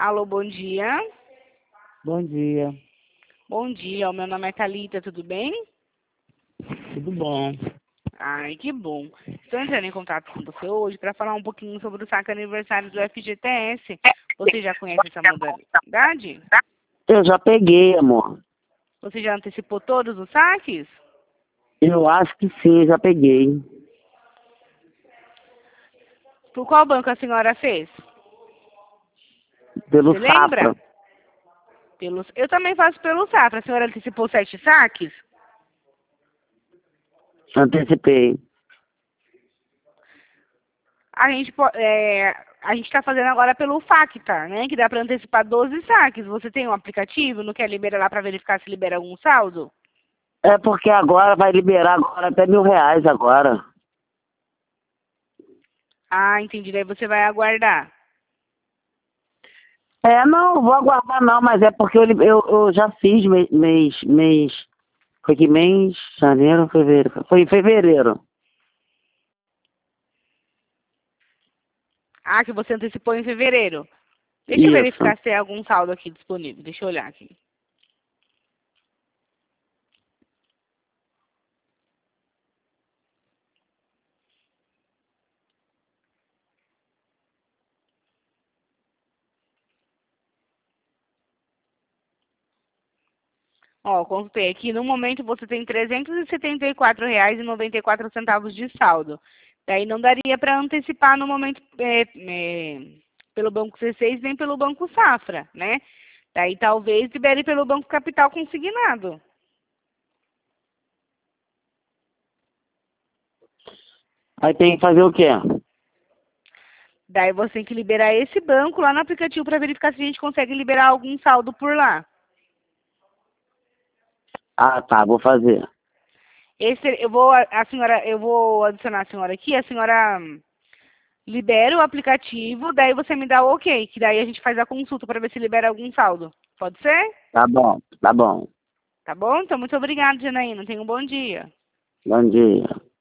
Alô, bom dia. Bom dia, Bom dia, o meu nome é Thalita, tudo bem? tudo bom? Ai, que bom. Estou entrando em contato com você hoje para falar um pouquinho sobre o saque aniversário do FGTS. Você já conhece essa modalidade? Eu já peguei, amor. Você já antecipou todos os saques? Eu acho que sim, já peguei. Por qual banco a senhora fez? Pelo Você Safra. lembra? Eu também faço pelo Safra. A senhora antecipou 7 saques? Antecipei. A gente está fazendo agora pelo Factar, né? Que dá para antecipar 12 saques. Você tem um aplicativo? Não quer liberar lá para verificar se libera algum saldo? É porque agora vai liberar agora até R$ 1.000 agora. Ah, entendi. Daí você vai aguardar. Não, vou aguardar não, mas é porque eu já fiz foi que mês? Janeiro, fevereiro. Foi em fevereiro. Ah, que você antecipou em fevereiro. Deixa eu Isso. verificar se tem algum saldo aqui disponível. Deixa eu olhar aqui. Ó, consultei aqui. No momento você tem R$ 374,94 de saldo. Daí não daria para antecipar no momento pelo Banco C6 nem pelo Banco Safra, né? Daí talvez libere pelo Banco Capital consignado. Aí tem que fazer o quê? Daí você tem que liberar esse banco lá no aplicativo para verificar se a gente consegue liberar algum saldo por lá. Ah, tá, vou fazer. Eu vou adicionar a senhora aqui, a senhora libera o aplicativo, daí você me dá o ok, que daí a gente faz a consulta para ver se libera algum saldo. Pode ser? Tá bom, tá bom. Tá bom? Então, muito obrigada, Janaína. Tenha um bom dia. Bom dia.